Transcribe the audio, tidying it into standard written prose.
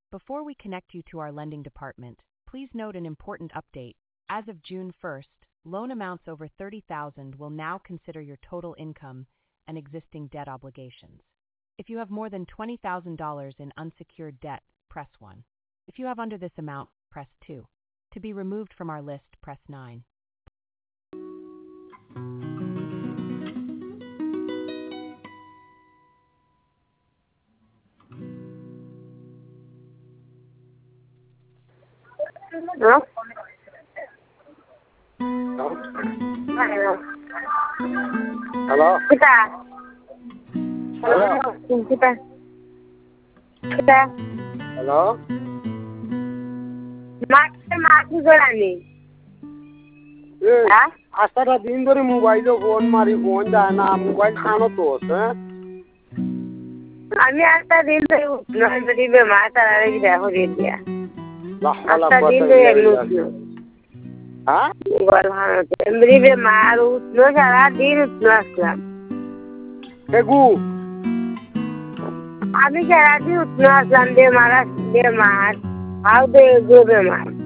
Before we connect you to our lending department, please note an important update. As of June 1st, loan amounts over $30,000 will now consider your total income and existing debt obligations. If you have more than $20,000 in unsecured debt, press 1. If you have under this amount, press 2. To be removed from our list, press 9. Hello? Hello? Kita. Hello? Kita. Kita. Hello? মাটি গোড়ানি হ্যাঁ আজটা দিন ধরে মোবাইলে phone মারি phone যায় না mobile খানো তো হ্যাঁ আমি একটা দিন ধরে উঠলো আমি বেমার তারা রেখে দেখো দিয়ে দিয়া একটা দিন ধরে এমনি উঠলো হ্যাঁ মোবাইল ভালো এমনি বেমার উঠলো সারাদিন উঠলো আসলাম কেগু আমি সারাদিন উঠলো আসলাম বেমার বেমার হাউ দে গো বেমার